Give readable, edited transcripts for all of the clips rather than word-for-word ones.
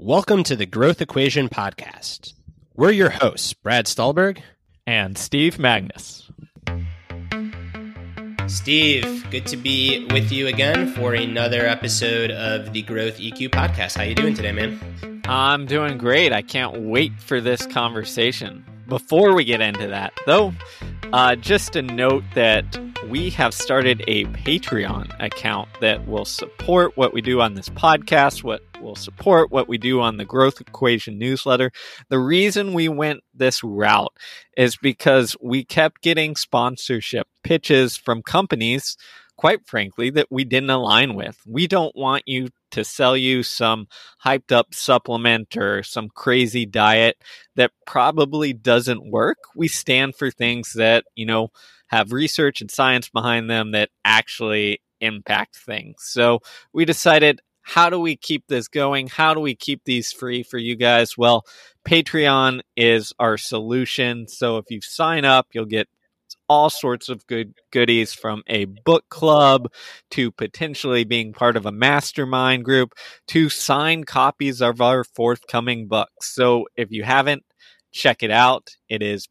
Welcome to the Growth Equation Podcast. We're your hosts, Brad Stulberg and Steve Magnus. Steve, good to be with you again for another episode of the Growth EQ Podcast. How you doing today, man? I'm doing great. I can't wait for this conversation. Before we get into that, though, just a note that we have started a Patreon account that will support what we do on this podcast, what will support what we do on the Growth Equation newsletter. The reason we went this route is because we kept getting sponsorship pitches from companies, quite frankly, that we didn't align with. We don't want you to sell you some hyped up supplement or some crazy diet that probably doesn't work. We stand for things that, have research and science behind them that actually impact things. So we decided, how do we keep this going? How do we keep these free for you guys? Well, Patreon is our solution. So if you sign up, you'll get all sorts of good goodies, from a book club to potentially being part of a mastermind group to signed copies of our forthcoming books. So if you haven't, check it out. It is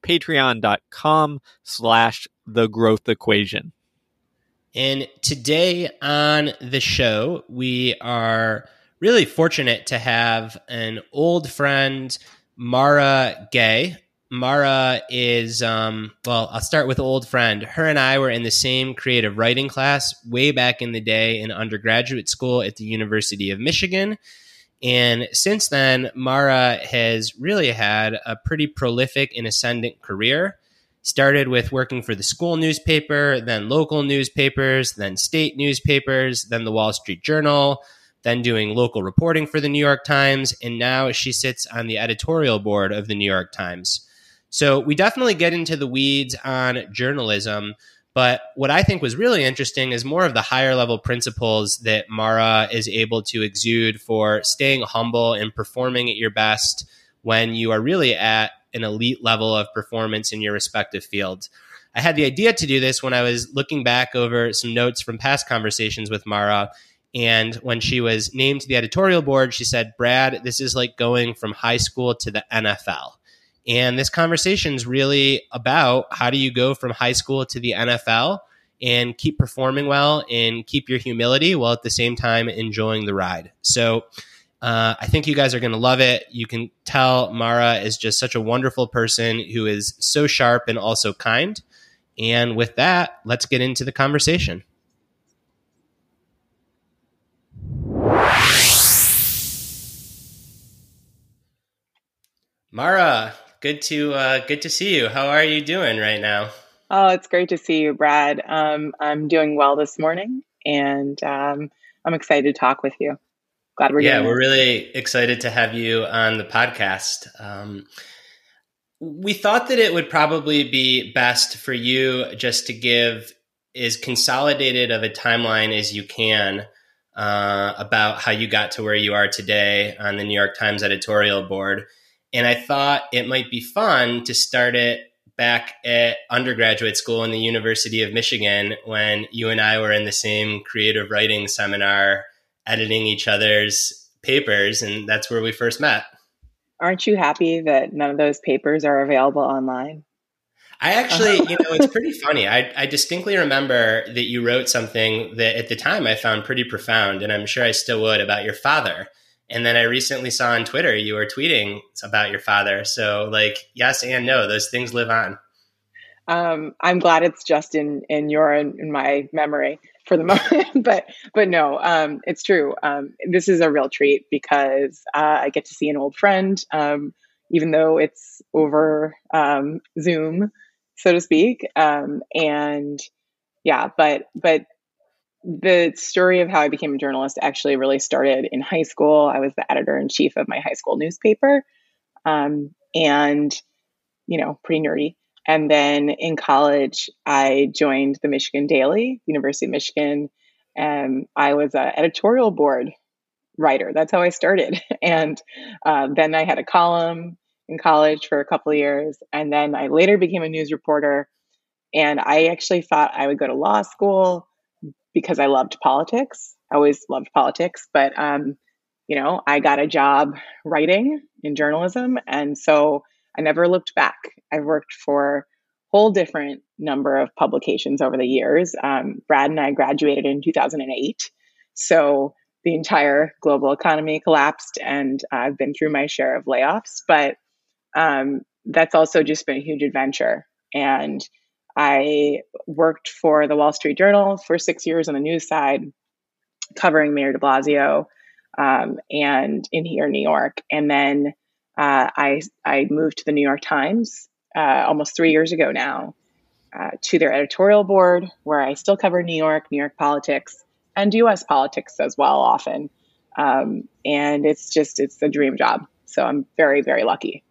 patreon.com/thegrowthequation. And today on the show, we are really fortunate to have an old friend, Mara Gay. Mara is, I'll start with old friend. Her and I were in the same creative writing class way back in the day in undergraduate school at the University of Michigan. And since then, Mara has really had a pretty prolific and ascendant career. Started with working for the school newspaper, then local newspapers, then state newspapers, then the Wall Street Journal, then doing local reporting for the New York Times, and now she sits on the editorial board of the New York Times. So we definitely get into the weeds on journalism, but what I think was really interesting is more of the higher level principles that Mara is able to exude for staying humble and performing at your best when you are really at an elite level of performance in your respective field. I had the idea to do this when I was looking back over some notes from past conversations with Mara. And when she was named to the editorial board, she said, "Brad, this is like going from high school to the NFL." And this conversation is really about how do you go from high school to the NFL and keep performing well and keep your humility while at the same time enjoying the ride. So I think you guys are going to love it. You can tell Mara is just such a wonderful person who is so sharp and also kind. And with that, let's get into the conversation. Mara, good to see you. How are you doing right now? Oh, it's great to see you, Brad. I'm doing well this morning, and I'm excited to talk with you. Glad we're doing we're really excited to have you on the podcast. We thought that it would probably be best for you just to give as consolidated of a timeline as you can about how you got to where you are today on the New York Times editorial board. And I thought it might be fun to start it back at undergraduate school in the University of Michigan when you and I were in the same creative writing seminar, editing each other's papers, and that's where we first met. Aren't you happy that none of those papers are available online? I actually, it's pretty funny. I distinctly remember that you wrote something that at the time I found pretty profound, and I'm sure I still would, about your father. And then I recently saw on Twitter you were tweeting about your father. So yes and no, those things live on. I'm glad it's just in my memory for the moment, but no, it's true. This is a real treat because I get to see an old friend, even though it's over Zoom, so to speak. But the story of how I became a journalist actually really started in high school. I was the editor-in-chief of my high school newspaper, and pretty nerdy. And then in college, I joined the Michigan Daily, University of Michigan, and I was an editorial board writer. That's how I started. And then I had a column in college for a couple of years, and then I later became a news reporter. And I actually thought I would go to law school because I loved politics. I always loved politics, but I got a job writing in journalism. And so I never looked back. I've worked for a whole different number of publications over the years. Brad and I graduated in 2008. So the entire global economy collapsed, and I've been through my share of layoffs. But that's also just been a huge adventure. And I worked for the Wall Street Journal for 6 years on the news side, covering Mayor de Blasio, and in here in New York. And then I moved to the New York Times almost 3 years ago now, to their editorial board, where I still cover New York politics, and US politics as well often. And it's a dream job. So I'm very, very lucky.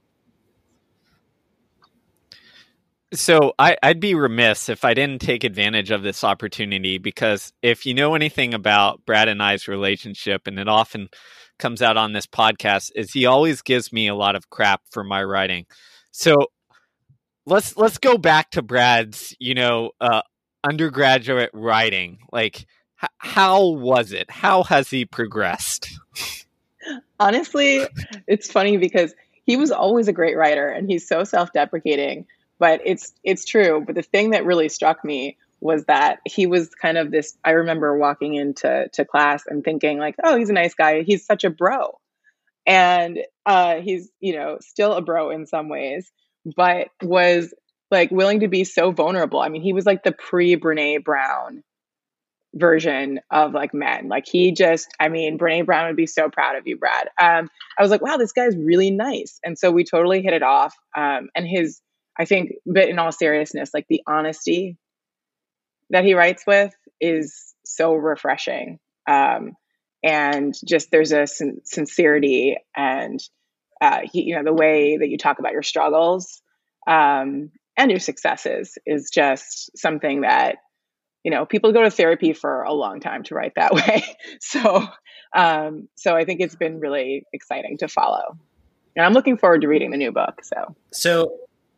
So I'd be remiss if I didn't take advantage of this opportunity, because if you know anything about Brad and I's relationship, and it often comes out on this podcast, is he always gives me a lot of crap for my writing. So let's go back to Brad's, undergraduate writing. Like, how was it? How has he progressed? Honestly, it's funny because he was always a great writer, and he's so self-deprecating. But it's true. But the thing that really struck me was that he was kind of this. I remember walking into class and thinking like, oh, he's a nice guy. He's such a bro. And he's, still a bro in some ways, but was like willing to be so vulnerable. I mean, he was like the pre-Brene Brown version of like men. Like Brene Brown would be so proud of you, Brad. I was like, wow, this guy's really nice. And so we totally hit it off. And I think, but in all seriousness, like the honesty that he writes with is so refreshing. And just there's a sincerity, and the way that you talk about your struggles and your successes is just something that, people go to therapy for a long time to write that way. So I think it's been really exciting to follow, and I'm looking forward to reading the new book. So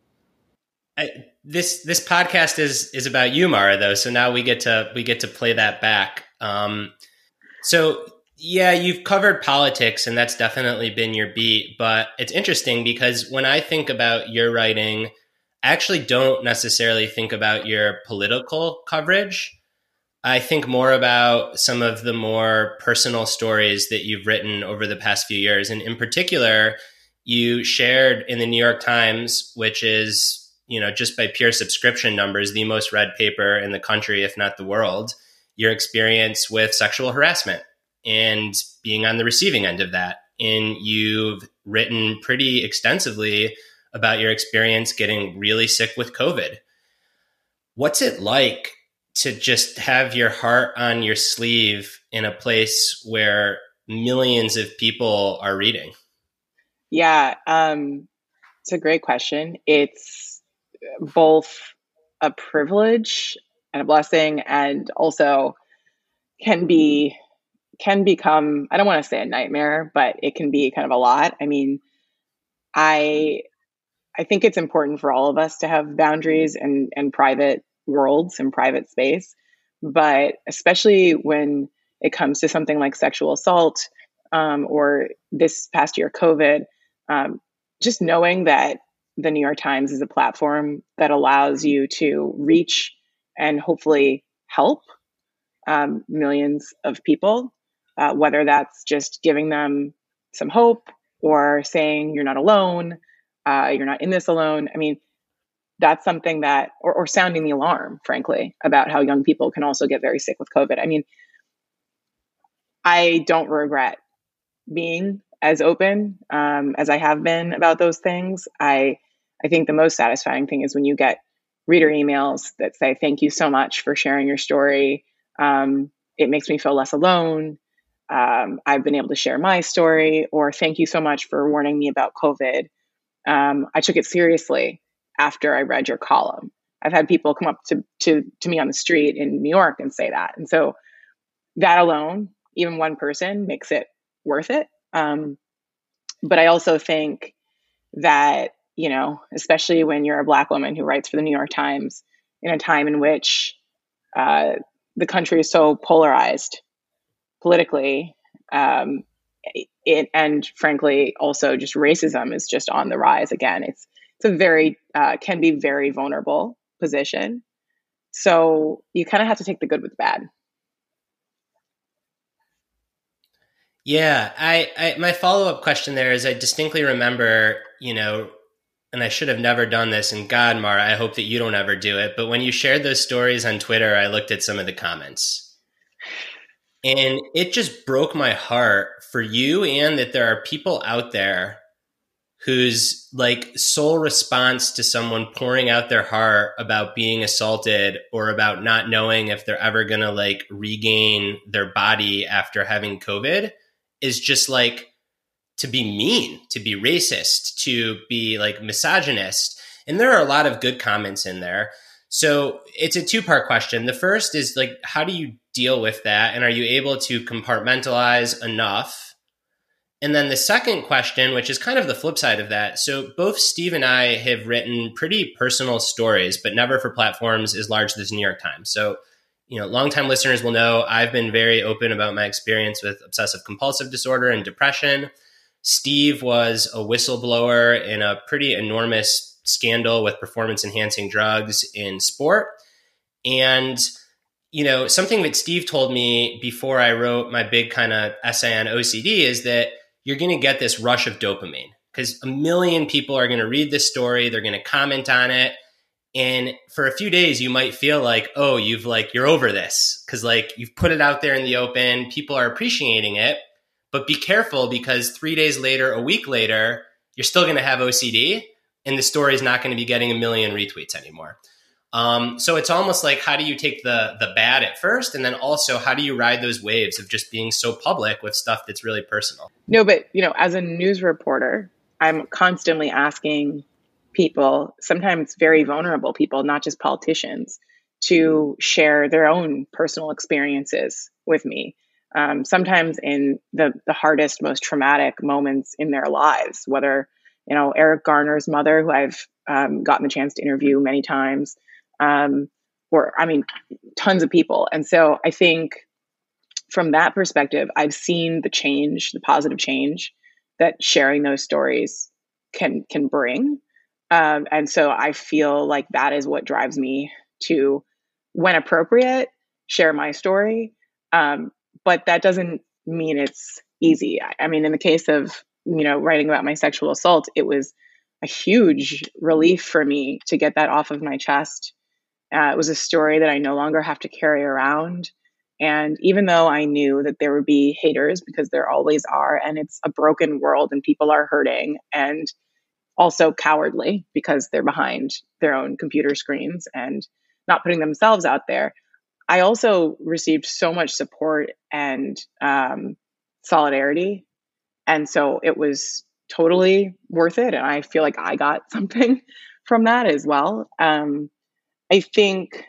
this podcast is about you, Mara, though. So now we get to play that back. So yeah, you've covered politics, and that's definitely been your beat. But it's interesting because when I think about your writing, I actually don't necessarily think about your political coverage. I think more about some of the more personal stories that you've written over the past few years. And in particular, you shared in the New York Times, which is, just by pure subscription numbers, the most read paper in the country, if not the world, your experience with sexual harassment and being on the receiving end of that. And you've written pretty extensively about your experience getting really sick with COVID. What's it like to just have your heart on your sleeve in a place where millions of people are reading? Yeah, it's a great question. It's both a privilege and a blessing, and also can become, I don't want to say a nightmare, but it can be kind of a lot. I mean, I think it's important for all of us to have boundaries and private worlds and private space, but especially when it comes to something like sexual assault, or this past year, COVID, just knowing that the New York Times is a platform that allows you to reach and hopefully help millions of people, whether that's just giving them some hope or saying you're not alone, you're not in this alone. I mean, that's something that, or sounding the alarm, frankly, about how young people can also get very sick with COVID. I mean, I don't regret being as open as I have been about those things. I think the most satisfying thing is when you get reader emails that say, thank you so much for sharing your story. It makes me feel less alone. I've been able to share my story, or thank you so much for warning me about COVID. I took it seriously after I read your column. I've had people come up to me on the street in New York and say that. And so that alone, even one person, makes it worth it. But I also think that, especially when you're a Black woman who writes for the New York Times in a time in which the country is so polarized politically, and frankly, also just racism is just on the rise again. It's a very can be very vulnerable position. So you kind of have to take the good with the bad. Yeah, I my follow-up question there is I distinctly remember, and I should have never done this, and God, Mara, I hope that you don't ever do it, but when you shared those stories on Twitter, I looked at some of the comments. And it just broke my heart for you, and that there are people out there whose like sole response to someone pouring out their heart about being assaulted or about not knowing if they're ever going to like regain their body after having COVID is just like to be mean, to be racist, to be like misogynist. And there are a lot of good comments in there. So it's a two-part question. The first is like, how do you deal with that? And are you able to compartmentalize enough? And then the second question, which is kind of the flip side of that. So both Steve and I have written pretty personal stories, but never for platforms as large as the New York Times. So, longtime listeners will know I've been very open about my experience with obsessive compulsive disorder and depression. Steve was a whistleblower in a pretty enormous scandal with performance enhancing drugs in sport. And, something that Steve told me before I wrote my big kind of essay on OCD is that you're going to get this rush of dopamine because a million people are going to read this story. They're going to comment on it. And for a few days, you might feel like, oh, you're over this because like you've put it out there in the open. People are appreciating it. But be careful because 3 days later, a week later, you're still going to have OCD and the story is not going to be getting a million retweets anymore. So it's almost like, how do you take the bad at first? And then also, how do you ride those waves of just being so public with stuff that's really personal? No, but, as a news reporter, I'm constantly asking people, sometimes very vulnerable people, not just politicians, to share their own personal experiences with me. Sometimes in the hardest, most traumatic moments in their lives, whether, Eric Garner's mother, who I've gotten the chance to interview many times, tons of people. And so I think from that perspective, I've seen the positive change that sharing those stories can bring. And so I feel like that is what drives me to, when appropriate, share my story. But that doesn't mean it's easy. I mean, in the case of, writing about my sexual assault, it was a huge relief for me to get that off of my chest. It was a story that I no longer have to carry around. And even though I knew that there would be haters, because there always are, and it's a broken world and people are hurting and also cowardly because they're behind their own computer screens and not putting themselves out there, I also received so much support and solidarity. And so it was totally worth it. And I feel like I got something from that as well. I think,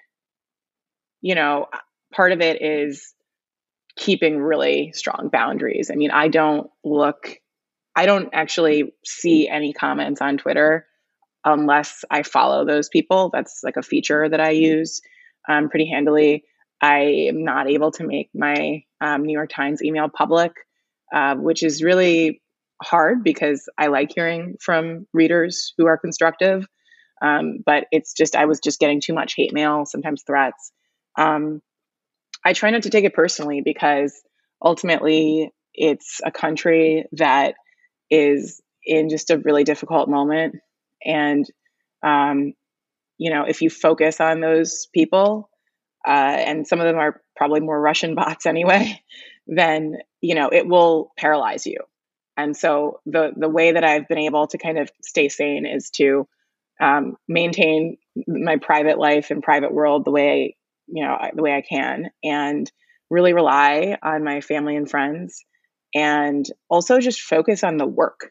part of it is keeping really strong boundaries. I mean, I don't actually see any comments on Twitter unless I follow those people. That's like a feature that I use pretty handily. I am not able to make my New York Times email public, which is really hard because I like hearing from readers who are constructive. But it's just, I was just getting too much hate mail, sometimes threats. I try not to take it personally because ultimately it's a country that is in just a really difficult moment. And, if you focus on those people, and some of them are probably more Russian bots anyway, then, it will paralyze you. And so the way that I've been able to kind of stay sane is to maintain my private life and private world the way I can, and really rely on my family and friends, and also just focus on the work.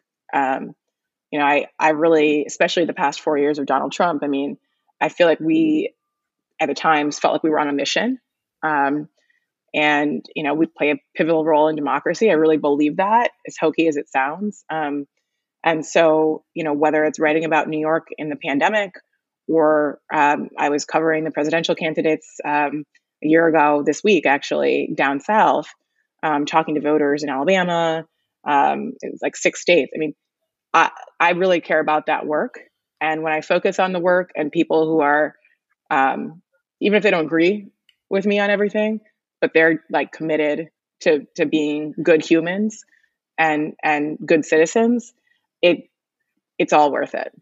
I really, especially the past 4 years of Donald Trump, I mean, I feel like we at the times felt like we were on a mission. And, we play a pivotal role in democracy. I really believe that, as hokey as it sounds. And so, whether it's writing about New York in the pandemic, or I was covering the presidential candidates a year ago this week, actually, down south, talking to voters in Alabama, It was like 6 states. I mean, I really care about that work. And when I focus on the work and people who are, even if they don't agree with me on everything, but they're like committed to being good humans and good citizens, it's all worth it.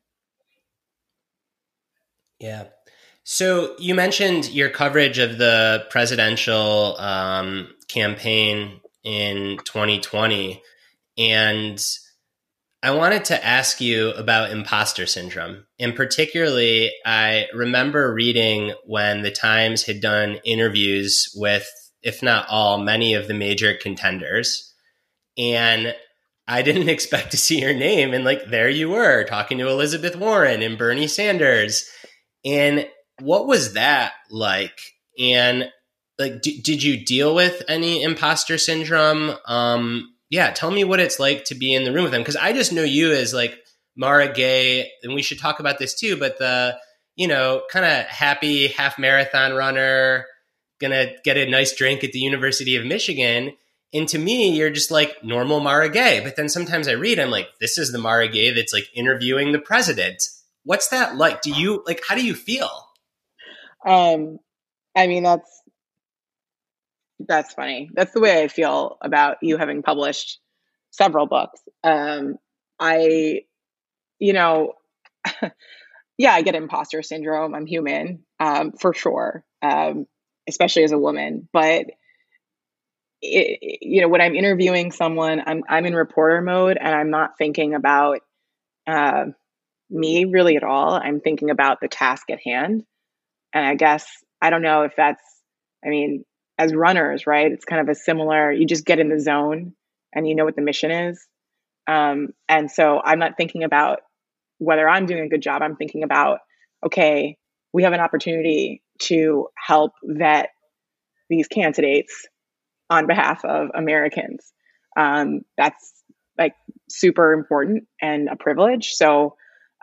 Yeah. So you mentioned your coverage of the presidential campaign in 2020, and I wanted to ask you about imposter syndrome. And particularly, I remember reading when the Times had done interviews with, if not all, many of the major contenders. And I didn't expect to see your name. And like, there you were talking to Elizabeth Warren and Bernie Sanders. And what was that like? And like, did you deal with any imposter syndrome? Yeah, tell me what it's like to be in the room with them. Because I just know you as like Mara Gay, and we should talk about this too, but the, kind of happy half marathon runner, gonna get a nice drink at the University of Michigan. And to me, you're just like normal Mara Gay. But then sometimes I read, I'm like, this is the Mara Gay that's like interviewing the president. What's that like? How do you feel? I mean, that's funny. That's the way I feel about you having published several books. I, yeah, I get imposter syndrome. I'm human, for sure, especially as a woman. But when I'm interviewing someone, I'm in reporter mode, and I'm not thinking about me really at all. I'm thinking about the task at hand. And I guess I don't know if that's. I mean, as runners, right? It's kind of a similar. You just get in the zone, and you know what the mission is. And so I'm not thinking about whether I'm doing a good job. I'm thinking about, okay, we have an opportunity to help vet these candidates on behalf of Americans. That's like super important and a privilege. So,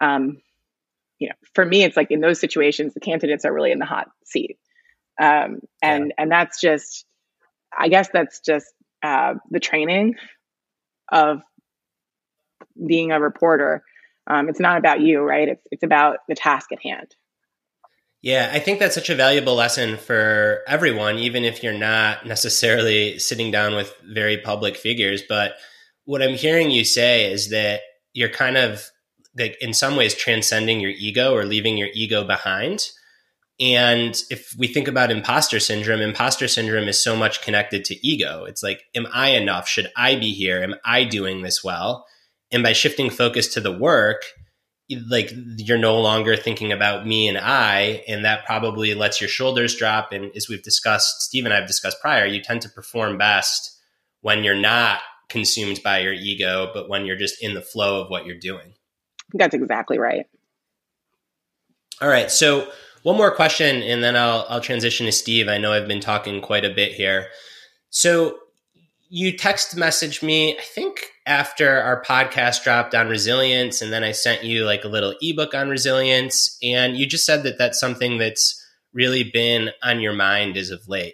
for me, it's like in those situations, the candidates are really in the hot seat. And that's just, I guess that's just the training of being a reporter. It's not about you, right? It's about the task at hand. Yeah, I think that's such a valuable lesson for everyone, even if you're not necessarily sitting down with very public figures. But what I'm hearing you say is that you're kind of like in some ways transcending your ego or leaving your ego behind. And if we think about imposter syndrome is so much connected to ego. It's like, am I enough? Should I be here? Am I doing this well? And by shifting focus to the work, like you're no longer thinking about me and I, and that probably lets your shoulders drop. And as we've discussed, Steve and I have discussed prior, you tend to perform best when you're not consumed by your ego, but when you're just in the flow of what you're doing. That's exactly right. All right. So one more question, and then I'll transition to Steve. I know I've been talking quite a bit here. So you text messaged me, I think after our podcast dropped on resilience, and then I sent you like a little ebook on resilience. And you just said that that's something that's really been on your mind as of late.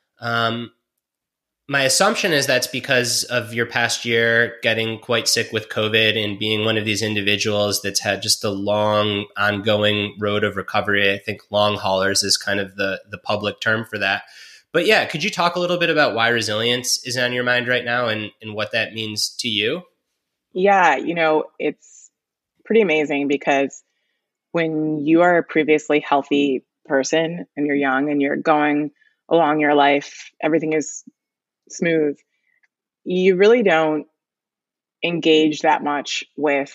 My assumption is that's because of your past year getting quite sick with COVID and being one of these individuals that's had just a long ongoing road of recovery. I think long haulers is kind of the public term for that. But yeah, could you talk a little bit about why resilience is on your mind right now and what that means to you? Yeah, it's pretty amazing because when you are a previously healthy person and you're young and you're going along your life, everything is smooth, you really don't engage that much with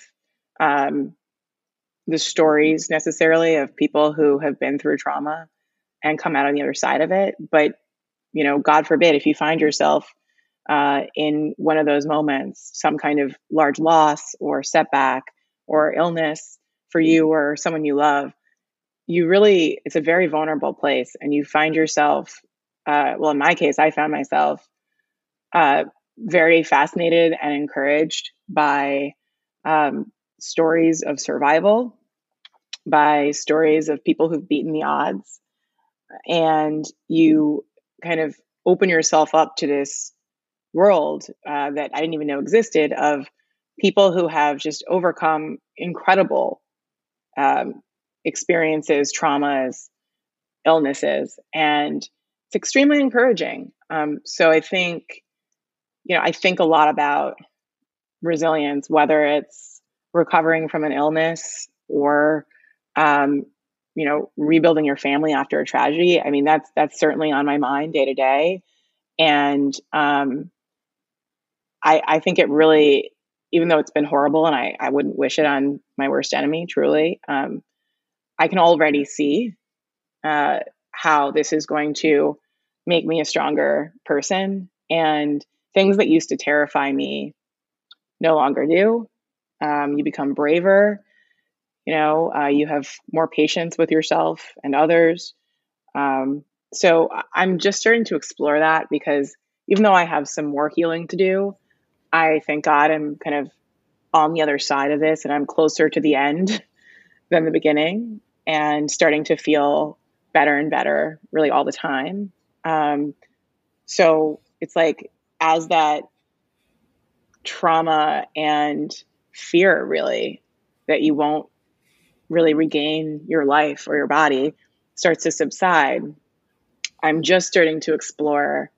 the stories necessarily of people who have been through trauma and come out on the other side of it. But God forbid, if you find yourself in one of those moments, some kind of large loss or setback or illness for you or someone you love, it's a very vulnerable place. And you find yourself, in my case, I found myself very fascinated and encouraged by stories of survival, by stories of people who've beaten the odds. And you kind of open yourself up to this world that I didn't even know existed of people who have just overcome incredible experiences, traumas, illnesses, and it's extremely encouraging. So I think, I think a lot about resilience, whether it's recovering from an illness or, rebuilding your family after a tragedy. I mean, that's certainly on my mind day to day. And I think it really, even though it's been horrible and I wouldn't wish it on my worst enemy, truly, I can already see how this is going to make me a stronger person, and things that used to terrify me no longer do. You become braver, you have more patience with yourself and others. So I'm just starting to explore that, because even though I have some more healing to do, I thank God I'm kind of on the other side of this, and I'm closer to the end than the beginning, and starting to feel better and better really all the time. So it's like, as that trauma and fear really that you won't really regain your life or your body starts to subside, I'm just starting to explore,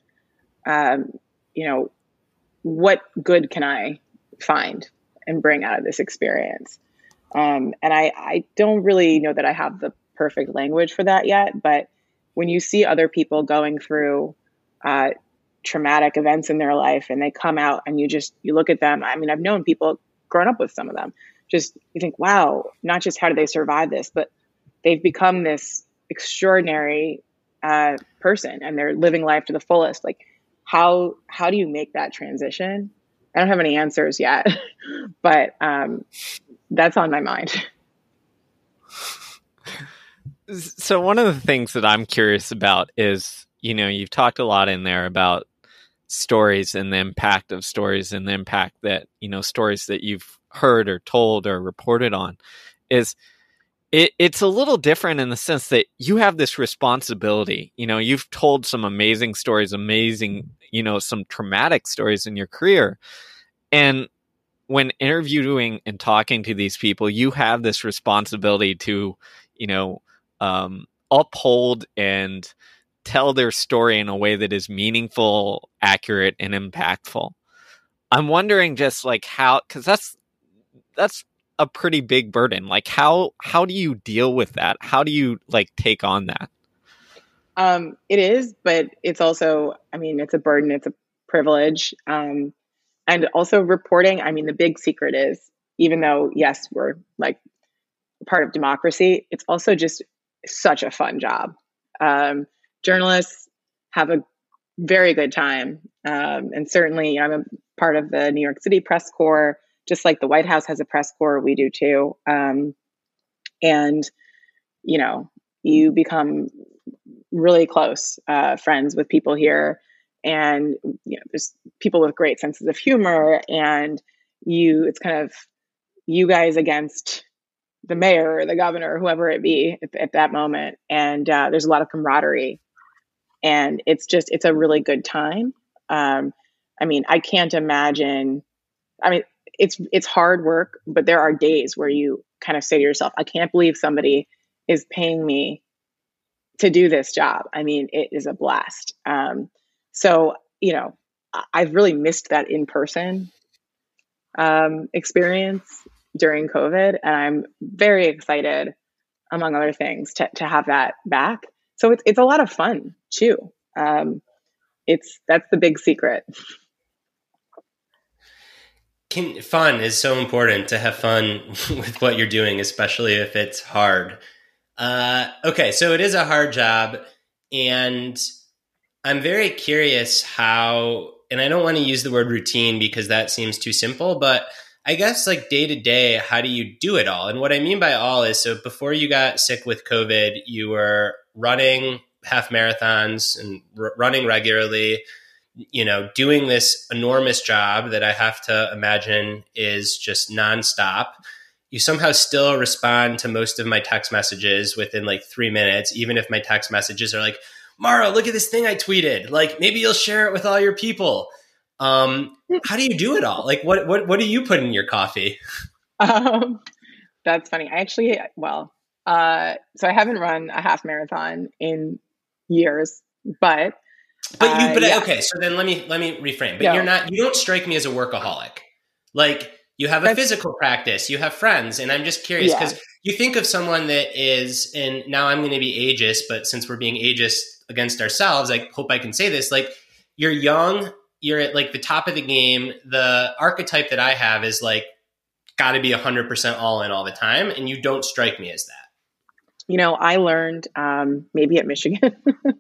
what good can I find and bring out of this experience? And I don't really know that I have the perfect language for that yet, but when you see other people going through traumatic events in their life and they come out and you look at them. I mean, I've known people, grown up with some of them, just you think, wow, not just how do they survive this, but they've become this extraordinary person, and they're living life to the fullest. Like, how do you make that transition? I don't have any answers yet, but that's on my mind. So one of the things that I'm curious about is, you've talked a lot in there about stories and the impact of stories and the impact that, stories that you've heard or told or reported on is it's a little different in the sense that you have this responsibility. You've told some amazing stories, some traumatic stories in your career. And when interviewing and talking to these people, you have this responsibility to, uphold and tell their story in a way that is meaningful, accurate, and impactful. I'm wondering just like how, because that's a pretty big burden. Like how do you deal with that? How do you take on that? It is, but it's also, it's a burden, it's a privilege. And also reporting, the big secret is, even though, yes, we're part of democracy, it's also just such a fun job. Journalists have a very good time. And certainly, I'm a part of the New York City press corps, just like the White House has a press corps, we do too. And, you become really close friends with people here. And, there's people with great senses of humor, and it's kind of you guys against the mayor or the governor, or whoever it be at that moment. And there's a lot of camaraderie, and it's a really good time. I can't imagine, it's hard work, but there are days where you kind of say to yourself, I can't believe somebody is paying me to do this job. It is a blast. So, I've really missed that in-person experience during COVID, and I'm very excited, among other things, to have that back. So it's a lot of fun too. That's the big secret. Fun is so important, to have fun with what you're doing, especially if it's hard. Okay, so it is a hard job, and I'm very curious how, and I don't want to use the word routine because that seems too simple, but I guess day to day, how do you do it all? And what I mean by all is, so before you got sick with COVID, you were running half marathons and running regularly, doing this enormous job that I have to imagine is just nonstop. You somehow still respond to most of my text messages within 3 minutes, even if my text messages are like, Mara, look at this thing I tweeted. Maybe you'll share it with all your people. How do you do it all? Like, what do you put in your coffee? Um, that's funny. I actually, so I haven't run a half marathon in years, but yeah. Okay. So then let me reframe. But No, you don't strike me as a workaholic. Like, you have a physical practice, you have friends, and I'm just curious yeah. because you think of someone that is, and now I'm going to be ageist, but since we're being ageist against ourselves, I hope I can say this. Like, you're young, you're at like the top of the game. The archetype that I have is like, got to be 100% all in all the time, and you don't strike me as that. You know, I learned maybe at Michigan,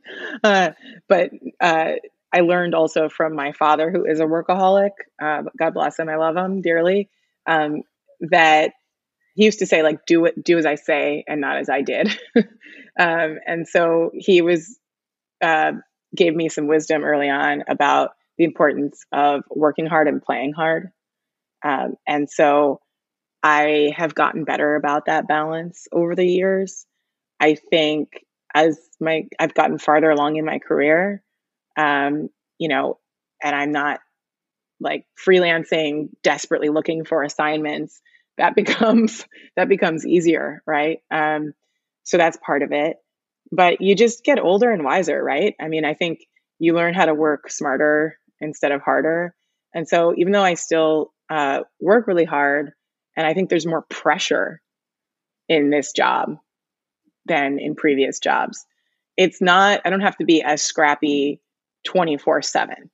but I learned also from my father, who is a workaholic. God bless him. I love him dearly. That he used to say, like, do as I say and not as I did. And so he gave me some wisdom early on about the importance of working hard and playing hard. And so I have gotten better about that balance over the years. I think I've gotten farther along in my career, you know, and I'm not like freelancing, desperately looking for assignments. That becomes easier, right? So that's part of it. But you just get older and wiser, right? I mean, I think you learn how to work smarter instead of harder. And so even though I still work really hard, and I think there's more pressure in this job than in previous jobs. I don't have to be as scrappy 24/7,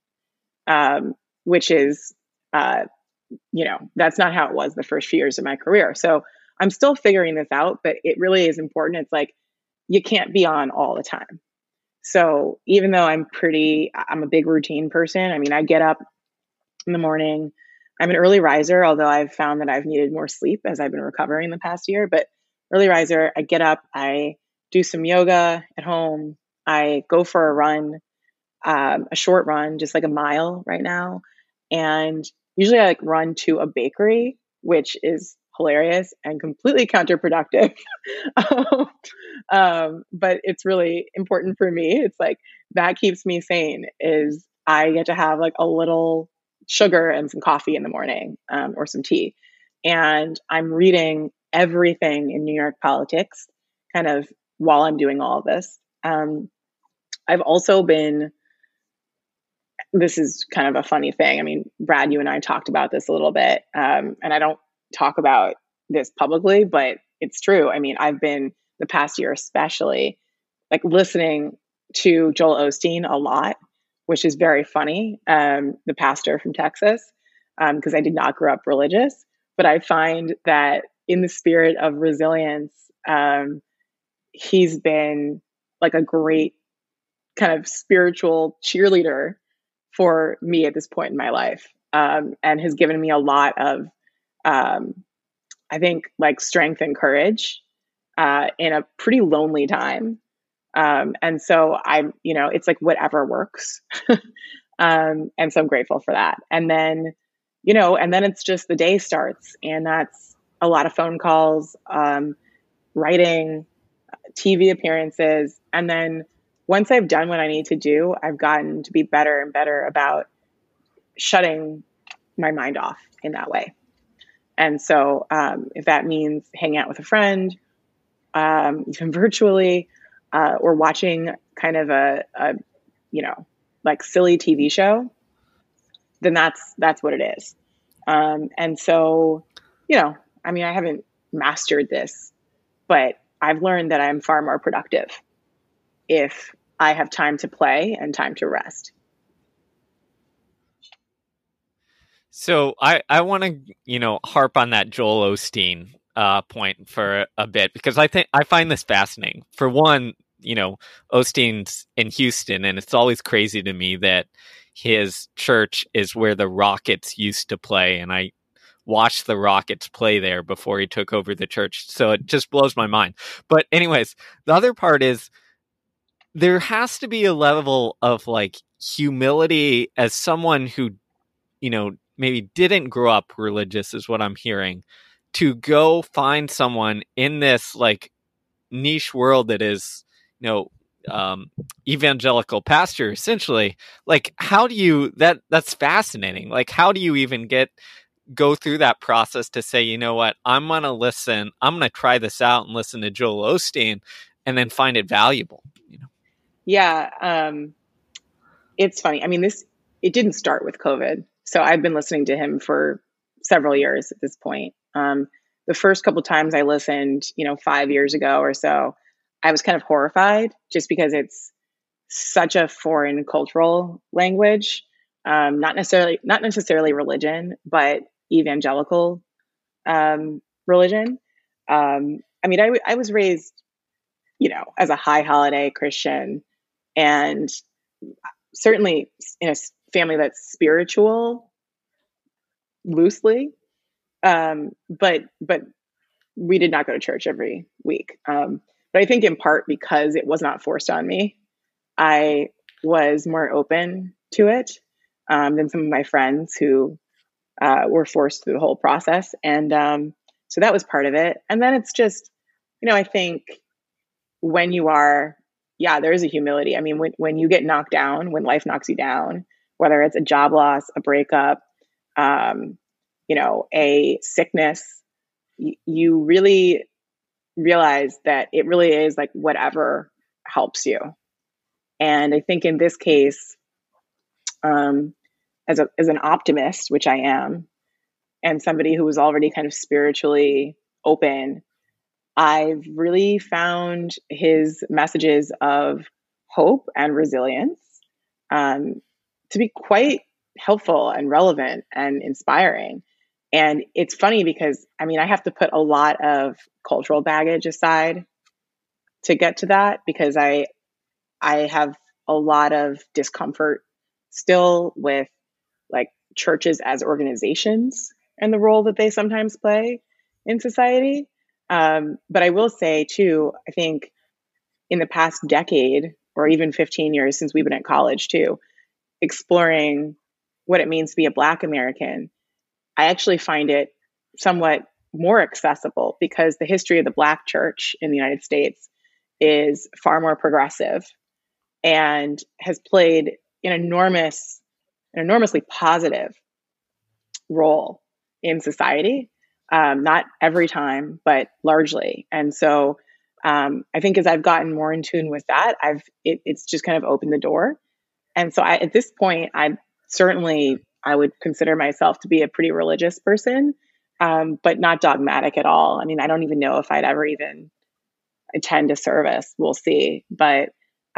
which is, that's not how it was the first few years of my career. So I'm still figuring this out, but it really is important. It's like, you can't be on all the time. So even though I'm a big routine person. I mean, I get up in the morning. I'm an early riser, although I've found that I've needed more sleep as I've been recovering the past year. But early riser, I get up, I do some yoga at home, I go for a run, a short run, just like a mile right now. And usually I like run to a bakery, which is hilarious and completely counterproductive. But it's really important for me. It's like that keeps me sane is I get to have like a little sugar and some coffee in the morning, or some tea. And I'm reading everything in New York politics kind of while I'm doing all of this. I've also been, this is kind of a funny thing. I mean, Brad, you and I talked about this a little bit, and I don't talk about this publicly, but it's true. I mean, I've been the past year, especially like listening to Joel Osteen a lot, which is very funny. The pastor from Texas, because I did not grow up religious, but I find that in the spirit of resilience, he's been like a great kind of spiritual cheerleader for me at this point in my life, and has given me a lot of, I think, like strength and courage in a pretty lonely time. And so it's like whatever works. And so I'm grateful for that. And then, it's just the day starts, and that's a lot of phone calls, writing, TV appearances. And then once I've done what I need to do, I've gotten to be better and better about shutting my mind off in that way. And so if that means hanging out with a friend, even virtually, or watching kind of a like silly TV show, then that's what it is. And so, I mean, I haven't mastered this, but I've learned that I'm far more productive if I have time to play and time to rest. So I want to, harp on that Joel Osteen point for a bit, because I find this fascinating. For one, Osteen's in Houston, and it's always crazy to me that his church is where the Rockets used to play, and I watched the Rockets play there before he took over the church. So it just blows my mind. But anyways, the other part is there has to be a level of like humility as someone who, maybe didn't grow up religious, is what I'm hearing, to go find someone in this like niche world that is, evangelical pastor, essentially. Like, how do you, that's fascinating. Like, how do you even go through that process to say, you know what, I'm going to try this out and listen to Joel Osteen and then find it valuable, you know? Yeah. It's funny. I mean, it didn't start with COVID. So I've been listening to him for several years at this point. The first couple times I listened, 5 years ago or so, I was kind of horrified just because it's such a foreign cultural language. Not necessarily religion, but evangelical religion. I mean, I was raised, as a high holiday Christian, and certainly in a family that's spiritual loosely. But we did not go to church every week. But I think in part because it was not forced on me, I was more open to it than some of my friends who were forced through the whole process. And so that was part of it. And then it's just, I think when you are, there is a humility. I mean, when you get knocked down, when life knocks you down, whether it's a job loss, a breakup, a sickness, you really realize that it really is like whatever helps you. And I think in this case, as an optimist, which I am, and somebody who was already kind of spiritually open, I've really found his messages of hope and resilience to be quite helpful and relevant and inspiring. And it's funny because, I mean, I have to put a lot of cultural baggage aside to get to that, because I have a lot of discomfort still with like churches as organizations and the role that they sometimes play in society. But I will say too, I think in the past decade or even 15 years since we've been at college too, exploring what it means to be a Black American, I actually find it somewhat more accessible because the history of the Black church in the United States is far more progressive and has played an enormously positive role in society. Not every time, but largely. And so I think as I've gotten more in tune with that, it's just kind of opened the door. And so at this point, I would consider myself to be a pretty religious person, but not dogmatic at all. I mean, I don't even know if I'd ever even attend a service. We'll see. But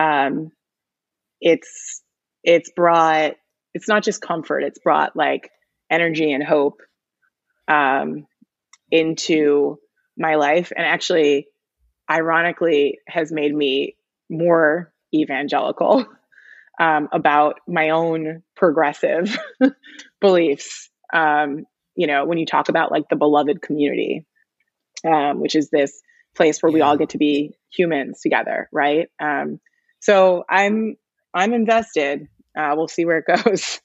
it's not just comfort. It's brought like energy and hope into my life, and actually, ironically, has made me more evangelical about my own progressive beliefs. When you talk about like the beloved community, which is this place where we all get to be humans together, right? So I'm invested. We'll see where it goes.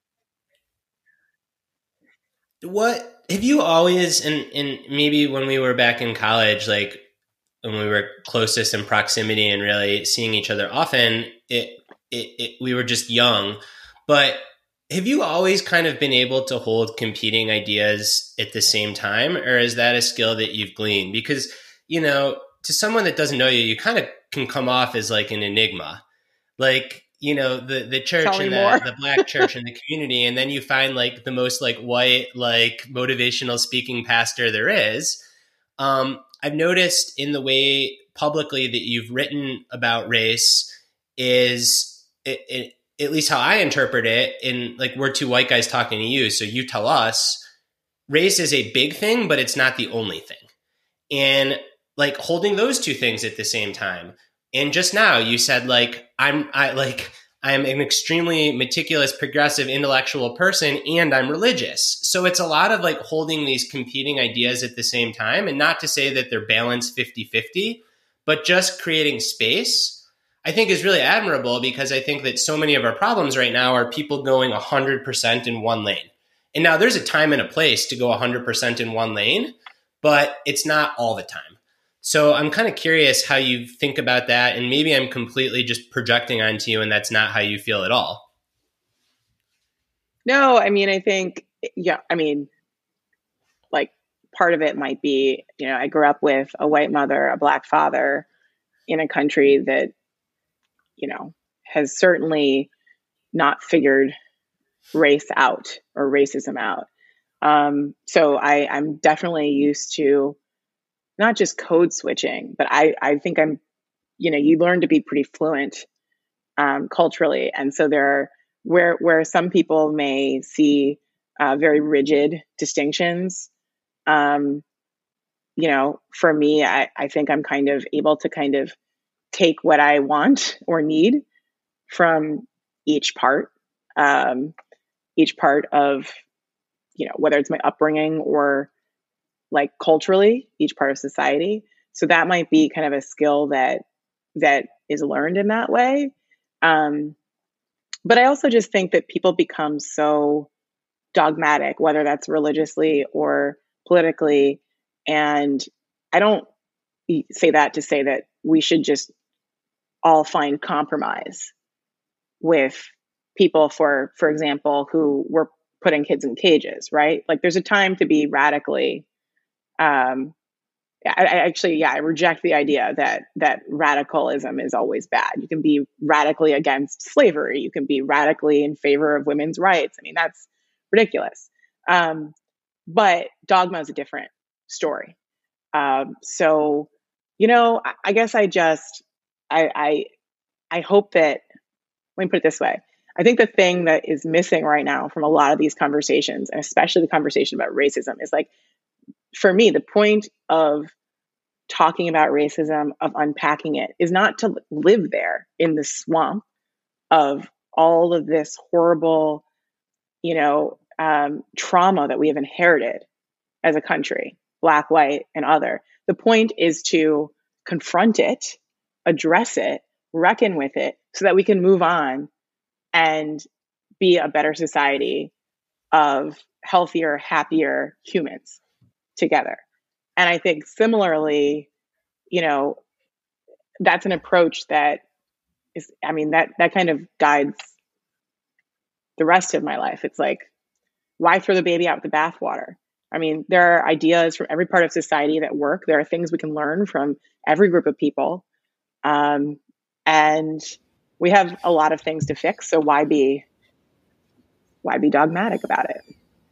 What have you always, and maybe when we were back in college, like when we were closest in proximity and really seeing each other often, we were just young, but have you always kind of been able to hold competing ideas at the same time, or is that a skill that you've gleaned? Because, to someone that doesn't know you, you kind of can come off as like an enigma, like, the church and the Black church and the community. And then you find like the most like white, like motivational speaking pastor there is. I've noticed in the way publicly that you've written about race is at least how I interpret it, in like, we're two white guys talking to you, so you tell us, race is a big thing, but it's not the only thing. And like holding those two things at the same time. And just now you said like, I'm an extremely meticulous, progressive, intellectual person, and I'm religious. So it's a lot of like holding these competing ideas at the same time, and not to say that they're balanced 50-50, but just creating space, I think is really admirable, because I think that so many of our problems right now are people going 100% in one lane. And now there's a time and a place to go 100% in one lane, but it's not all the time. So I'm kind of curious how you think about that, and maybe I'm completely just projecting onto you and that's not how you feel at all. No, I mean, I think, yeah, I mean, like part of it might be, I grew up with a white mother, a Black father in a country that, has certainly not figured race out or racism out. So I'm definitely used to not just code switching, but I think you learn to be pretty fluent culturally. And so there are where some people may see very rigid distinctions. Um, for me, I think I'm kind of able to kind of take what I want or need from each part, um, each part of, whether it's my upbringing or like culturally, each part of society. So that might be kind of a skill that is learned in that way. Um, but I also just think that people become so dogmatic, whether that's religiously or politically. And I don't say that to say that we should just all find compromise with people, for example, who were putting kids in cages, right? Like there's a time to be radically um, I reject the idea that radicalism is always bad. You can be radically against slavery. You can be radically in favor of women's rights. I mean, that's ridiculous. But dogma is a different story. So, I guess I hope that, let me put it this way. I think the thing that is missing right now from a lot of these conversations, and especially the conversation about racism, is like, for me, the point of talking about racism, of unpacking it, is not to live there in the swamp of all of this horrible, trauma that we have inherited as a country, Black, white, and other. The point is to confront it, address it, reckon with it, so that we can move on and be a better society of healthier, happier humans together. And I think similarly, that's an approach that is, I mean, that kind of guides the rest of my life. It's like, why throw the baby out with the bathwater? I mean, there are ideas from every part of society that work. There are things we can learn from every group of people. And we have a lot of things to fix. So why be dogmatic about it?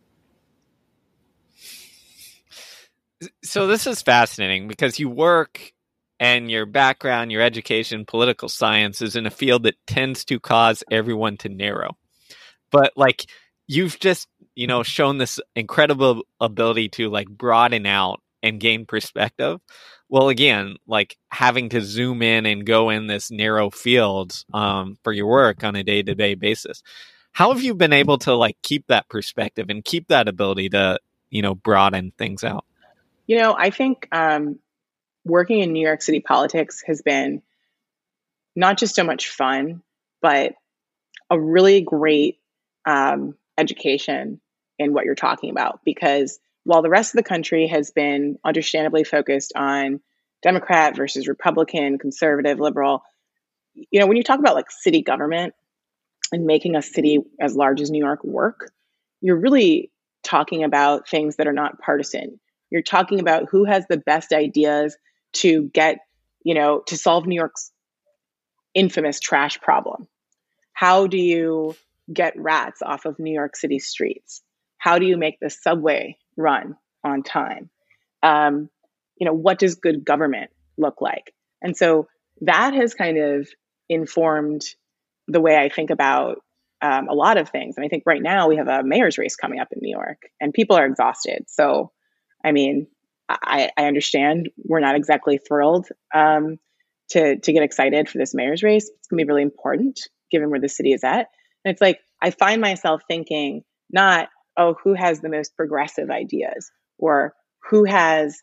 So this is fascinating because you work and your background, your education, political science is in a field that tends to cause everyone to narrow. But like you've just, shown this incredible ability to like broaden out and gain perspective. Well, again, like having to zoom in and go in this narrow field for your work on a day-to-day basis. How have you been able to like keep that perspective and keep that ability to, broaden things out? I think working in New York City politics has been not just so much fun, but a really great education in what you're talking about. Because while the rest of the country has been understandably focused on Democrat versus Republican, conservative, liberal, when you talk about like city government and making a city as large as New York work, you're really talking about things that are not partisan. You're talking about who has the best ideas to get, to solve New York's infamous trash problem. How do you get rats off of New York City streets? How do you make the subway run on time? What does good government look like? And so that has kind of informed the way I think about a lot of things. And I think right now we have a mayor's race coming up in New York and people are exhausted. So, I mean, I understand we're not exactly thrilled to get excited for this mayor's race. It's going to be really important given where the city is at. And it's like, I find myself thinking not, oh, who has the most progressive ideas or who has,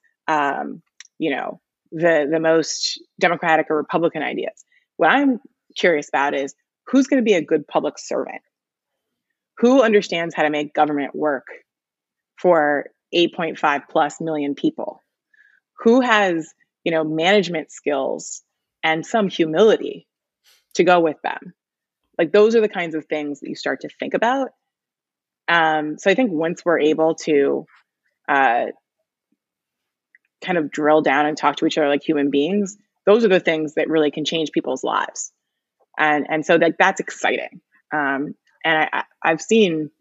the most Democratic or Republican ideas. What I'm curious about is who's going to be a good public servant? Who understands how to make government work for 8.5 plus million people? Who has management skills and some humility to go with them. Like those are the kinds of things that you start to think about. So I think once we're able to kind of drill down and talk to each other like human beings, those are the things that really can change people's lives. And so that's exciting. And I've seen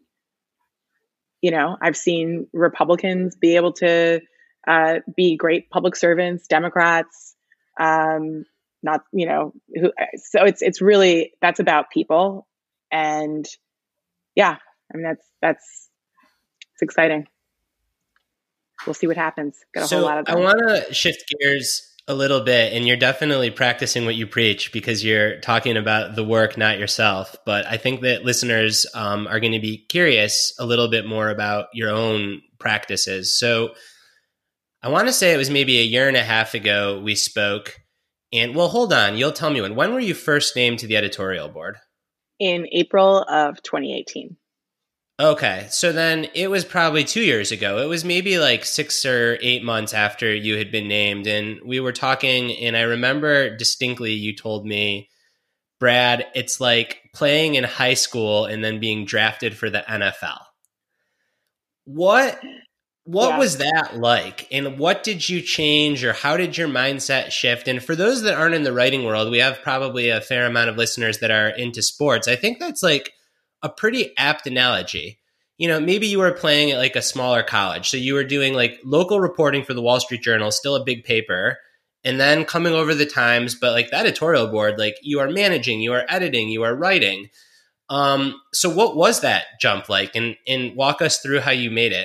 Republicans be able to be great public servants, Democrats, not, so it's really, that's about people. And yeah, I mean, it's exciting. We'll see what happens. Got a whole lot of them. I want to shift gears a little bit, and you're definitely practicing what you preach because you're talking about the work, not yourself. But I think that listeners are going to be curious a little bit more about your own practices. So I want to say it was maybe a year and a half ago we spoke. And well, hold on. You'll tell me when. When were you first named to the editorial board? In April of 2018. Okay. So then it was probably 2 years ago. It was maybe like 6 or 8 months after you had been named. And we were talking, and I remember distinctly you told me, Brad, it's like playing in high school and then being drafted for the NFL. What was that like? And what did you change, or how did your mindset shift? And for those that aren't in the writing world, we have probably a fair amount of listeners that are into sports. I think that's like a pretty apt analogy. Maybe you were playing at like a smaller college. So you were doing like local reporting for the Wall Street Journal, still a big paper, and then coming over the Times. But like the editorial board, like you are managing, you are editing, you are writing. So what was that jump like? And walk us through how you made it.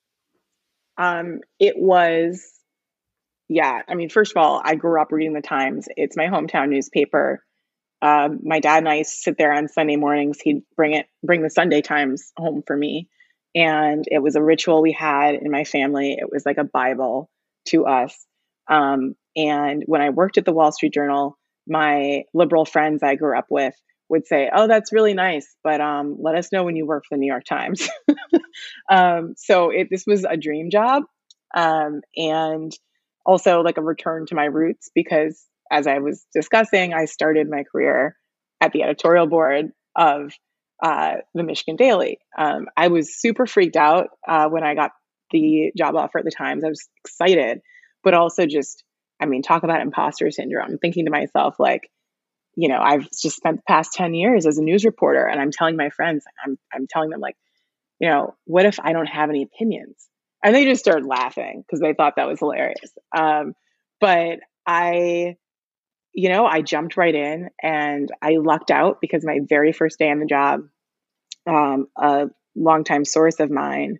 It was, I mean, first of all, I grew up reading the Times. It's my hometown newspaper. My dad and I used to sit there on Sunday mornings. He'd bring the Sunday Times home for me. And it was a ritual we had in my family. It was like a Bible to us. And when I worked at the Wall Street Journal, my liberal friends I grew up with would say, "Oh, that's really nice, but let us know when you work for the New York Times." So this was a dream job, and also like a return to my roots, because as I was discussing, I started my career at the editorial board of the Michigan Daily. I was super freaked out when I got the job offer at the Times. I was excited, but also just, I mean, talk about imposter syndrome, thinking to myself, like, I've just spent the past 10 years as a news reporter, and I'm telling my friends, I'm telling them, like, what if I don't have any opinions? And they just started laughing because they thought that was hilarious. But I jumped right in, and I lucked out because my very first day on the job, a longtime source of mine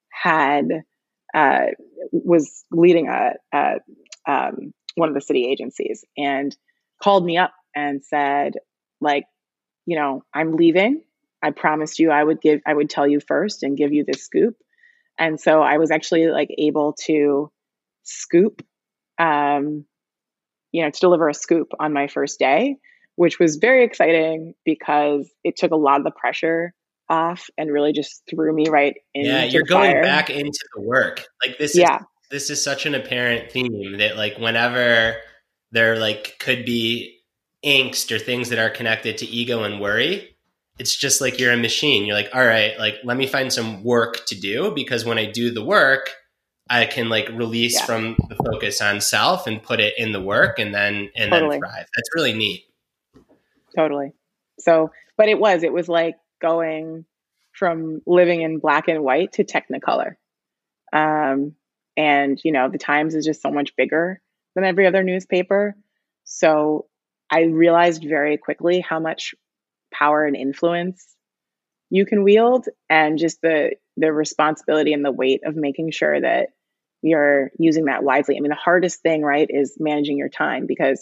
was leading one of the city agencies, and called me up and said, like, I'm leaving. I promised you I would tell you first and give you this scoop. And so I was actually like able to scoop, to deliver a scoop on my first day, which was very exciting because it took a lot of the pressure off and really just threw me right into you're the fire. Going back into the work. Like this is such an apparent theme that like whenever there like could be angst or things that are connected to ego and worry, it's just like you're a machine. You're like, all right, like let me find some work to do, because when I do the work, I can like release from the focus on self and put it in the work and then thrive. That's really neat. Totally. So, but it was like going from living in black and white to Technicolor. And, the Times is just so much bigger than every other newspaper. So I realized very quickly how much power and influence you can wield, and just the responsibility and the weight of making sure that you're using that wisely. I mean, the hardest thing, right, is managing your time, because,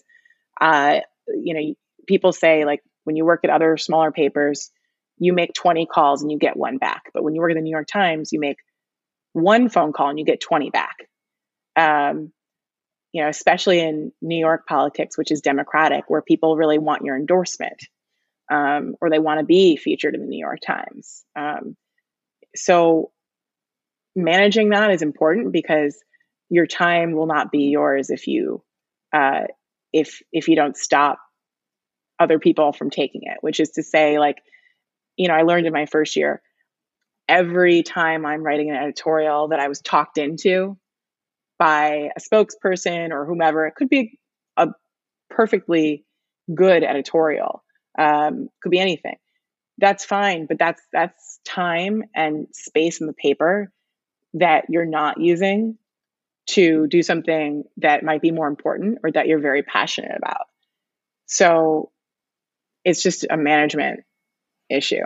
people say like when you work at other smaller papers, you make 20 calls and you get one back. But when you work at the New York Times, you make one phone call and you get 20 back. Especially in New York politics, which is democratic, where people really want your endorsement, or they want to be featured in the New York Times. So managing that is important, because your time will not be yours if you if you don't stop other people from taking it, which is to say, like, I learned in my first year, every time I'm writing an editorial that I was talked into by a spokesperson or whomever, it could be a perfectly good editorial, could be anything. That's fine, but that's time and space in the paper that you're not using to do something that might be more important or that you're very passionate about. So it's just a management issue.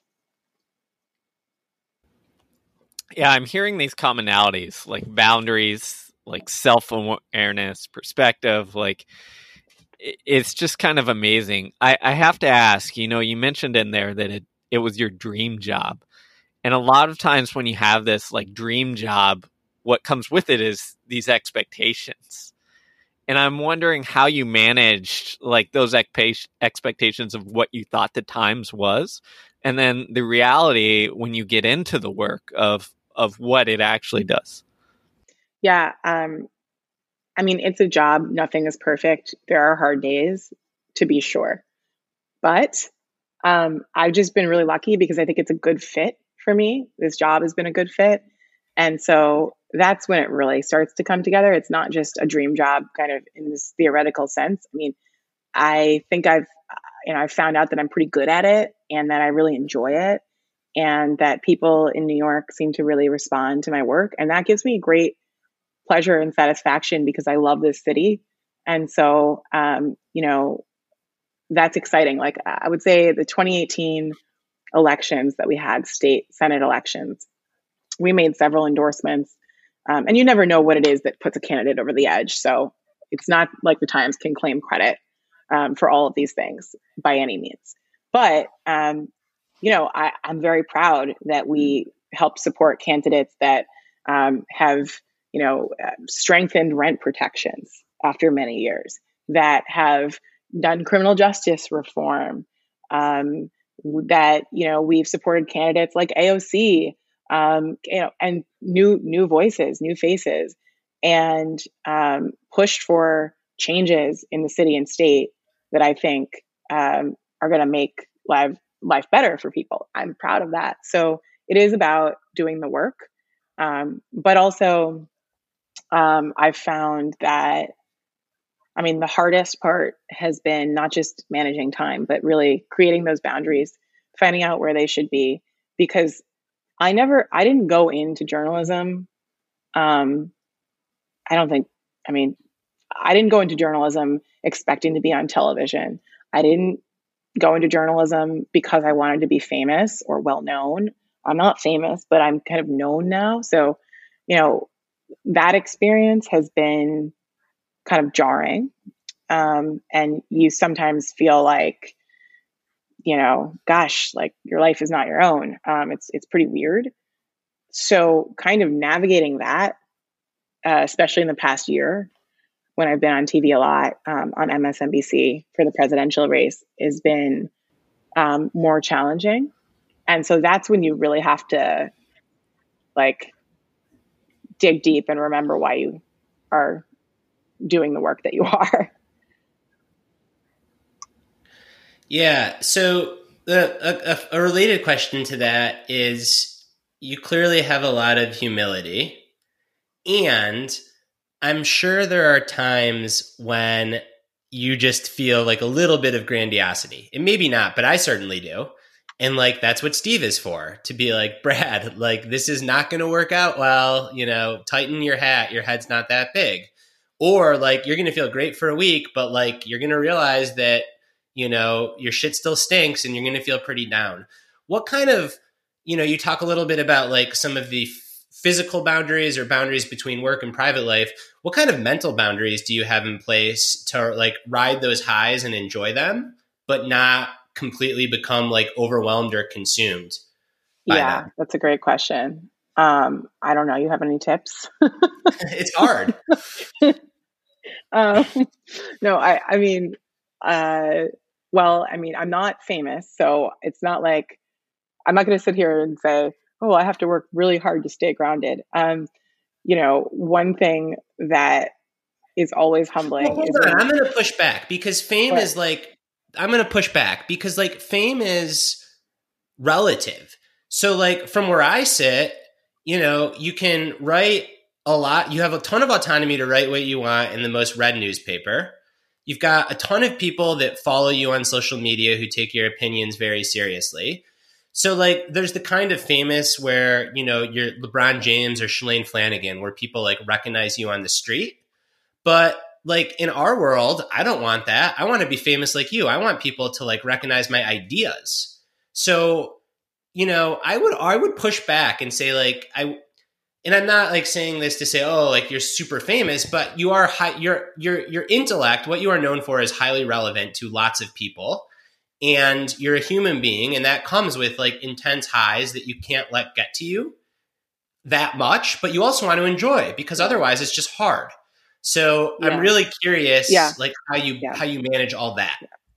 Yeah, I'm hearing these commonalities, like boundaries, like self-awareness, perspective. Like, it's just kind of amazing. I have to ask, you mentioned in there that it was your dream job. And a lot of times when you have this like dream job, what comes with it is these expectations. And I'm wondering how you managed like those expectations of what you thought the Times was, and then the reality when you get into the work of what it actually does. Yeah. I mean, it's a job. Nothing is perfect. There are hard days, to be sure. But I've just been really lucky because I think it's a good fit for me. This job has been a good fit. And so that's when it really starts to come together. It's not just a dream job kind of in this theoretical sense. I mean, I think I've found out that I'm pretty good at it and that I really enjoy it, and that people in New York seem to really respond to my work. And that gives me great pleasure and satisfaction because I love this city. And so, that's exciting. Like, I would say the 2018 elections that we had, state Senate elections, we made several endorsements. And you never know what it is that puts a candidate over the edge. So it's not like the Times can claim credit for all of these things by any means. But, I'm very proud that we helped support candidates that have, strengthened rent protections after many years, that have done criminal justice reform, that, we've supported candidates like AOC, and new voices, new faces, and pushed for changes in the city and state that I think are going to make life better for people. I'm proud of that. So it is about doing the work. But also, I've found that, the hardest part has been not just managing time, but really creating those boundaries, finding out where they should be, because I didn't go into journalism. I didn't go into journalism expecting to be on television. I didn't go into journalism because I wanted to be famous or well known. I'm not famous, but I'm kind of known now. So, that experience has been kind of jarring. And you sometimes feel like, gosh, like your life is not your own. It's pretty weird. So kind of navigating that, especially in the past year, when I've been on TV a lot, on MSNBC for the presidential race, has been more challenging. And so that's when you really have to like dig deep and remember why you are doing the work that you are. Yeah. So a related question to that is, you clearly have a lot of humility, and I'm sure there are times when you just feel like a little bit of grandiosity. And maybe not, but I certainly do. And like, that's what Steve is for, to be like, Brad, like, this is not going to work out well, tighten your hat. Your head's not that big. Or like, you're going to feel great for a week, but like, you're going to realize that, your shit still stinks and you're going to feel pretty down. What kind of, you talk a little bit about like some of the physical boundaries or boundaries between work and private life. What kind of mental boundaries do you have in place to like ride those highs and enjoy them, but not completely become like overwhelmed or consumed by them? That's a great question. I don't know. You have any tips? It's hard. No, I'm not famous, so it's not like I'm not going to sit here and say, oh, I have to work really hard to stay grounded. One thing that is always humbling. Well, hold on. I'm going to push back because fame is like, I'm going to push back because like fame is relative. So like from where I sit, you can write a lot. You have a ton of autonomy to write what you want in the most read newspaper. You've got a ton of people that follow you on social media who take your opinions very seriously. So like there's the kind of famous where, you're LeBron James or Shalane Flanagan, where people like recognize you on the street. But like in our world, I don't want that. I want to be famous like you. I want people to like recognize my ideas. So, I would push back and say like, and I'm not like saying this to say, oh, like you're super famous, but you are your intellect, what you are known for is highly relevant to lots of people. And you're a human being, and that comes with like intense highs that you can't let get to you that much, but you also want to enjoy because otherwise it's just hard. So I'm really curious, like how you manage all that.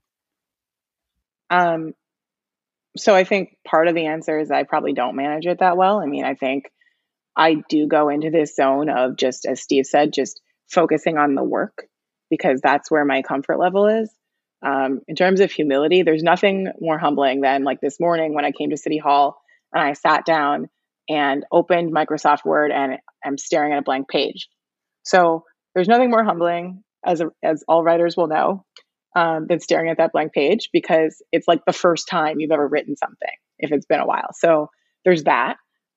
So I think part of the answer is I probably don't manage it that well. I mean, I think I do go into this zone of just, as Steve said, just focusing on the work because that's where my comfort level is. In terms of humility, there's nothing more humbling than like this morning when I came to City Hall and I sat down and opened Microsoft Word and I'm staring at a blank page. So there's nothing more humbling, as all writers will know, than staring at that blank page because it's like the first time you've ever written something, if it's been a while. So there's that.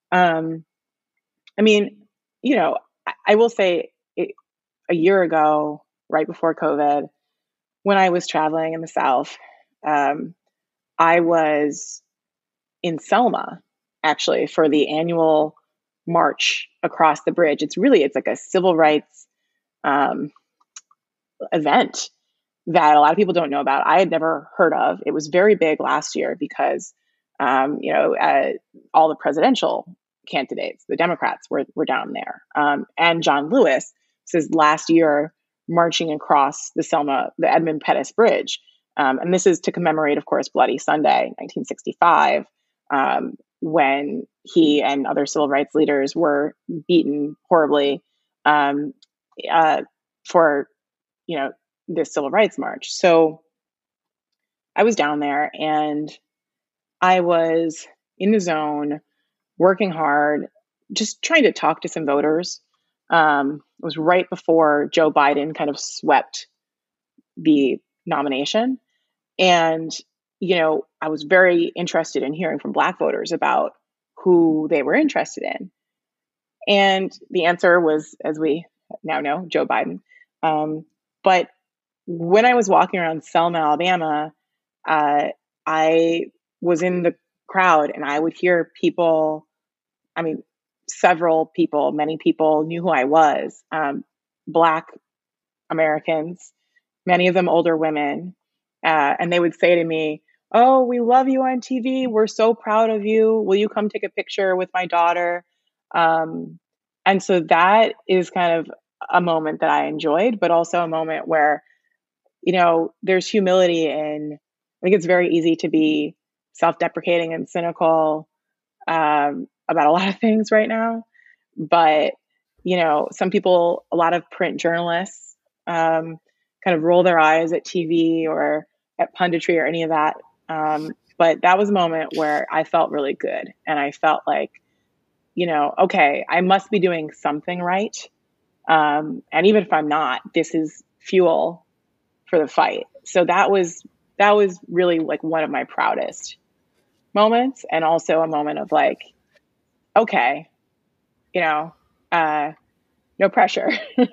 I mean, I will say a year ago, right before COVID, when I was traveling in the South, I was in Selma, actually, for the annual march across the bridge. It's like a civil rights event that a lot of people don't know about. I had never heard of. It was very big last year because, all the presidential candidates, the Democrats were down there. And John Lewis, this is last year, marching across the Edmund Pettus Bridge. And this is to commemorate, of course, Bloody Sunday, 1965, when he and other civil rights leaders were beaten horribly for, this civil rights march. So I was down there and I was in the zone, working hard, just trying to talk to some voters. It was right before Joe Biden kind of swept the nomination. And, I was very interested in hearing from Black voters about who they were interested in. And the answer was, as we now know, Joe Biden. But when I was walking around Selma, Alabama, I was in the crowd and I would hear people, several people, many people knew who I was, Black Americans, many of them older women. And they would say to me, "Oh, we love you on TV. We're so proud of you. Will you come take a picture with my daughter?" And so that is kind of a moment that I enjoyed, but also a moment where, there's humility in, I think it's very easy to be self-deprecating and cynical about a lot of things right now. But, some people, a lot of print journalists kind of roll their eyes at TV or at punditry or any of that. But that was a moment where I felt really good. And I felt like, okay, I must be doing something right. And even if I'm not, this is fuel for the fight. So that was really like one of my proudest moments, and also a moment of like, okay, no pressure.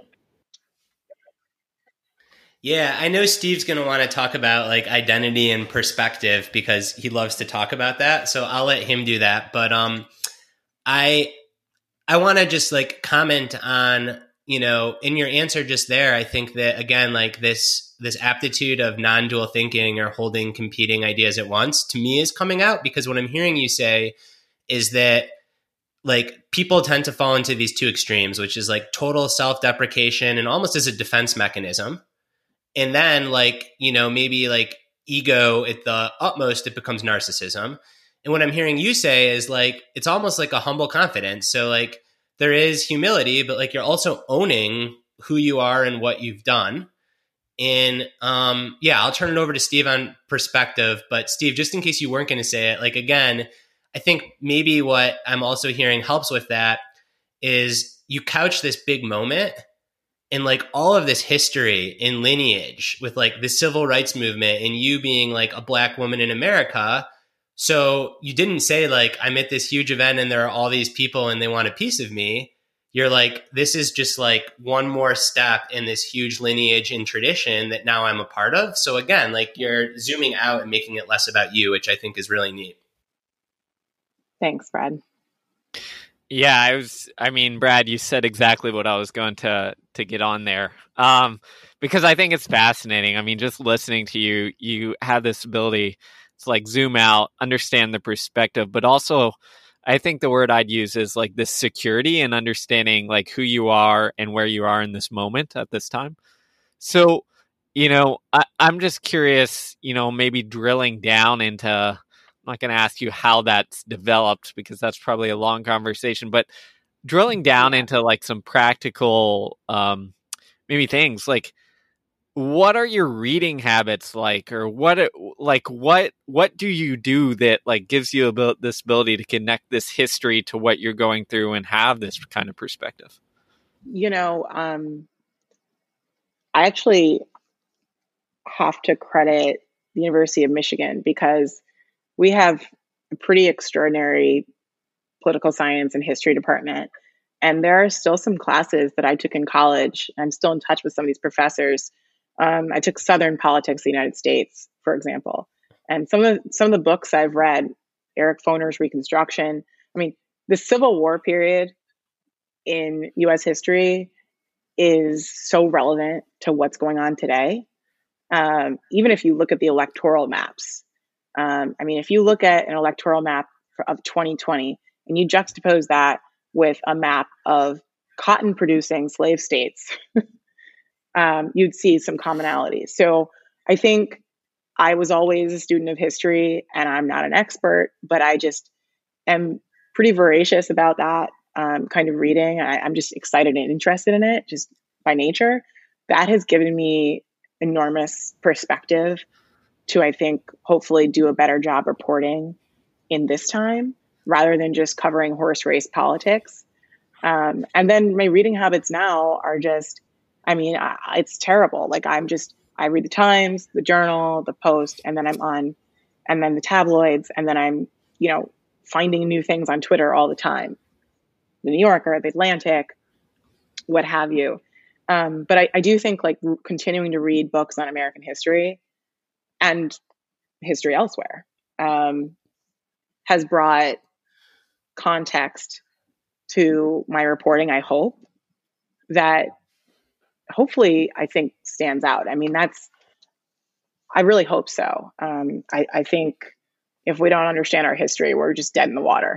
Yeah, I know Steve's going to want to talk about like identity and perspective because he loves to talk about that. So I'll let him do that. But I want to just like comment on, in your answer just there, I think that again, like this aptitude of non-dual thinking or holding competing ideas at once to me is coming out, because what I'm hearing you say is that like people tend to fall into these two extremes, which is like total self-deprecation and almost as a defense mechanism. And then like, maybe like ego at the utmost, it becomes narcissism. And what I'm hearing you say is like, it's almost like a humble confidence. So like there is humility, but like you're also owning who you are and what you've done. And I'll turn it over to Steve on perspective. But Steve, just in case you weren't going to say it, like, again, I think maybe what I'm also hearing helps with that is you couch this big moment and like all of this history and lineage with like the civil rights movement and you being like a Black woman in America. So you didn't say like, I'm at this huge event and there are all these people and they want a piece of me. You're like, this is just like one more step in this huge lineage and tradition that now I'm a part of. So again, like you're zooming out and making it less about you, which I think is really neat. Thanks, Brad. Yeah, Brad, you said exactly what I was going to get on there. Because I think it's fascinating. I mean, just listening to you, you have this ability to like zoom out, understand the perspective, but also I think the word I'd use is like this security and understanding like who you are and where you are in this moment at this time. So, I'm just curious, maybe drilling down into, I'm not going to ask you how that's developed because that's probably a long conversation, but drilling down into like some practical, maybe things like, what are your reading habits like, or what do you do that like gives you this ability to connect this history to what you're going through and have this kind of perspective? I actually have to credit the University of Michigan because we have a pretty extraordinary political science and history department. And there are still some classes that I took in college. I'm still in touch with some of these professors. I took Southern Politics of the United States, for example, and some of the books I've read, Eric Foner's Reconstruction. I mean, the Civil War period in U.S. history is so relevant to what's going on today. Even if you look at the electoral maps, if you look at an electoral map of 2020 and you juxtapose that with a map of cotton-producing slave states. You'd see some commonalities. So I think I was always a student of history and I'm not an expert, but I just am pretty voracious about that kind of reading. I'm just excited and interested in it just by nature. That has given me enormous perspective to, I think, hopefully do a better job reporting in this time rather than just covering horse race politics. And then my reading habits now are just, it's terrible. Like I read the Times, the Journal, the Post, and then and then the tabloids. And then I'm, finding new things on Twitter all the time. The New Yorker, the Atlantic, what have you. But I do think like continuing to read books on American history and history elsewhere has brought context to my reporting, I hope, that hopefully I think stands out. I really hope so. I think if we don't understand our history, we're just dead in the water.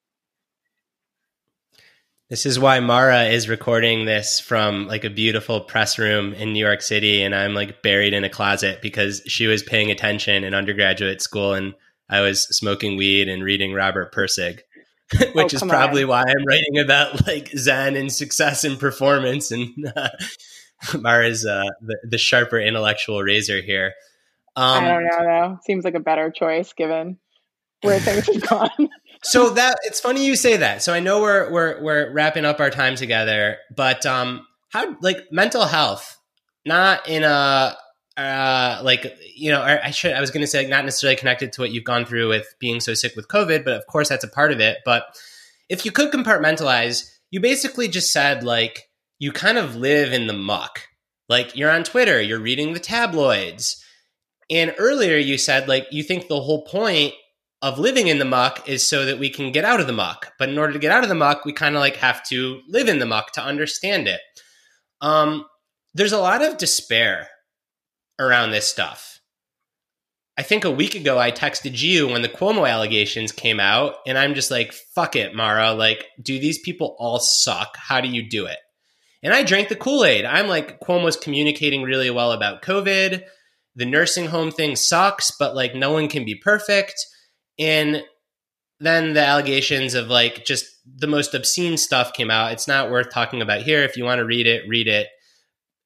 This is why Mara is recording this from like a beautiful press room in New York City. And I'm like buried in a closet because she was paying attention in undergraduate school and I was smoking weed and reading Robert Pirsig, which is probably why I'm writing about like Zen and success and performance. And Mara's the sharper intellectual razor here. I don't know though. Seems like a better choice given where things have gone. So that it's funny you say that. So I know we're wrapping up our time together, but how like mental health, not in a I was going to say not necessarily connected to what you've gone through with being so sick with COVID, but of course that's a part of it. But if you could compartmentalize, you basically just said like you kind of live in the muck. Like you're on Twitter, you're reading the tabloids. And earlier you said like you think the whole point of living in the muck is so that we can get out of the muck. But in order to get out of the muck, we kind of like have to live in the muck to understand it. There's a lot of despair around this stuff. I think a week ago I texted you when the Cuomo allegations came out and I'm just like, fuck it, Mara. Like, do these people all suck? How do you do it? And I drank the Kool-Aid. I'm like, Cuomo's communicating really well about COVID. The nursing home thing sucks, but like no one can be perfect. And then the allegations of like just the most obscene stuff came out. It's not worth talking about here. If you want to read it, read it.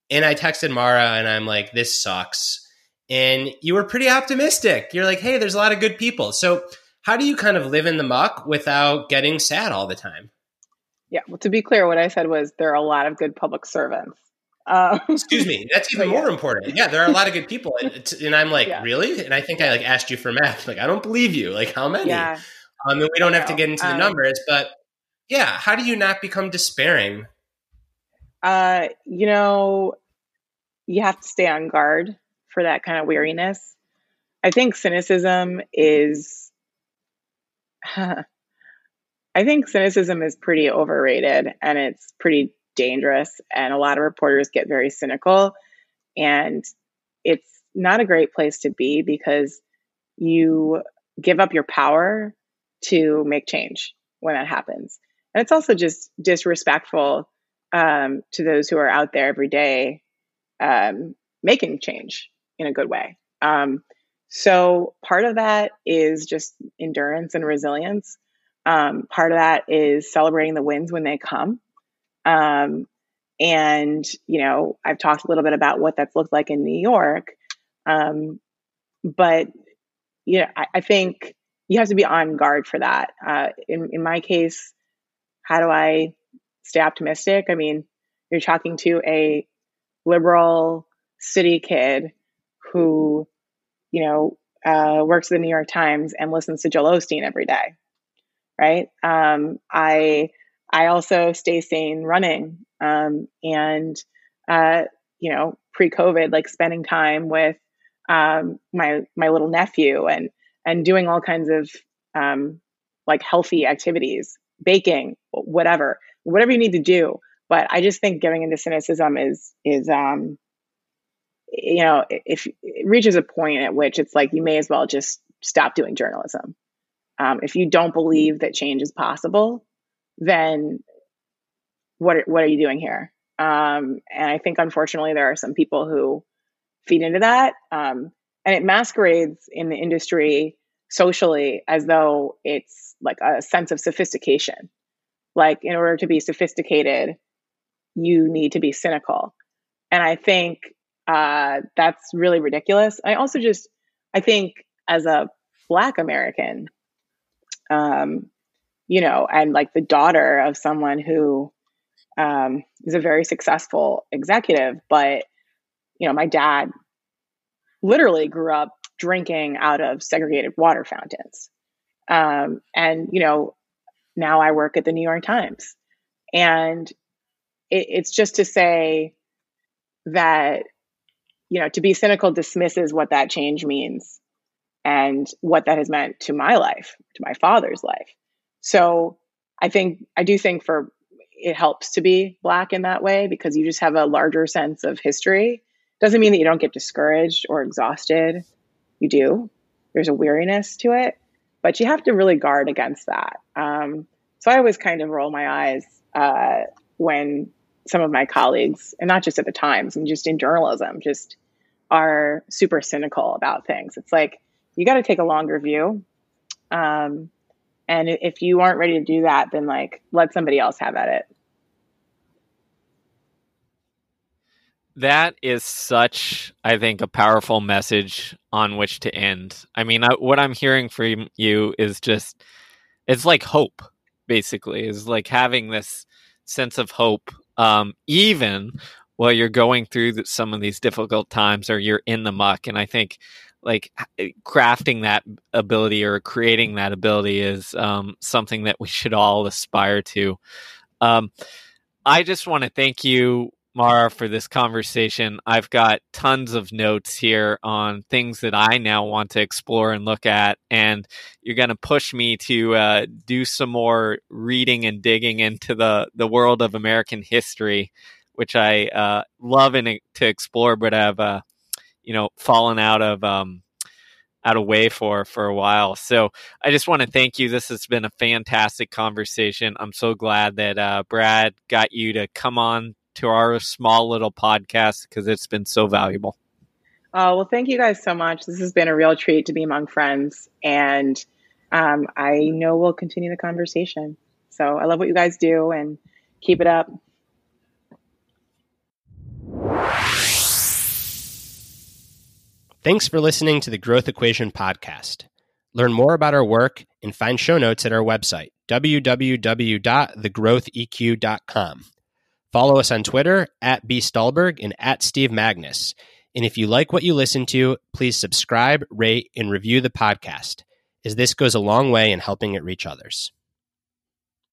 And I texted Mara and I'm like, this sucks. And you were pretty optimistic. You're like, hey, there's a lot of good people. So how do you kind of live in the muck without getting sad all the time? Yeah. Well, to be clear, what I said was there are a lot of good public servants. Excuse me. That's even more important. Yeah, there are a lot of good people. And I'm like, really? And I think I like asked you for math. Like, I don't believe you. Like, how many? Yeah. And we don't have to get into the numbers, but yeah, how do you not become despairing? You know, you have to stay on guard for that kind of weariness. I think cynicism is pretty overrated, and it's pretty dangerous, and a lot of reporters get very cynical, and it's not a great place to be because you give up your power to make change when that happens. And it's also just disrespectful to those who are out there every day making change in a good way. So part of that is just endurance and resilience. Part of that is celebrating the wins when they come. And, you know, I've talked a little bit about what that's looked like in New York. But, you know, I think you have to be on guard for that. In my case, how do I stay optimistic? I mean, you're talking to a liberal city kid who, you know, works at the New York Times and listens to Joel Osteen every day, right? I also stay sane running, and you know, pre-COVID, like spending time with my little nephew and doing all kinds of like healthy activities, baking, whatever you need to do. But I just think getting into cynicism is you know, if it reaches a point at which it's like you may as well just stop doing journalism. If you don't believe that change is possible, then what are you doing here? And I think unfortunately there are some people who feed into that, and it masquerades in the industry socially as though it's like a sense of sophistication. Like in order to be sophisticated, you need to be cynical. And I think that's really ridiculous. I think as a Black American, you know, and like the daughter of someone who is a very successful executive, but, you know, my dad literally grew up drinking out of segregated water fountains. And, you know, now I work at the New York Times. And it's just to say that, you know, to be cynical dismisses what that change means and what that has meant to my life, to my father's life. So I do think it helps to be Black in that way because you just have a larger sense of history. Doesn't mean that you don't get discouraged or exhausted. You do. There's a weariness to it, but you have to really guard against that. So I always kind of roll my eyes when some of my colleagues, and not just at the Times, and just in journalism, just are super cynical about things. It's like, you got to take a longer view. And if you aren't ready to do that, then like, let somebody else have at it. That is such, I think, a powerful message on which to end. I mean, what I'm hearing from you is just, it's like hope, basically. It's like having this sense of hope, even while you're going through some of these difficult times or you're in the muck. And I think like crafting that ability or creating that ability is something that we should all aspire to. I just want to thank you, Mara, for this conversation. I've got tons of notes here on things that I now want to explore and look at, and you're going to push me to do some more reading and digging into the world of American history, which I love to explore, but I've fallen out of way for a while. So I just want to thank you. This has been a fantastic conversation. I'm so glad that Brad got you to come on to our small little podcast because it's been so valuable. Well, thank you guys so much. This has been a real treat to be among friends, and I know we'll continue the conversation. So I love what you guys do, and keep it up. Thanks for listening to the Growth Equation podcast. Learn more about our work and find show notes at our website, www.thegrowtheq.com. Follow us on Twitter @bstulberg and @SteveMagnus. And if you like what you listen to, please subscribe, rate, and review the podcast, as this goes a long way in helping it reach others.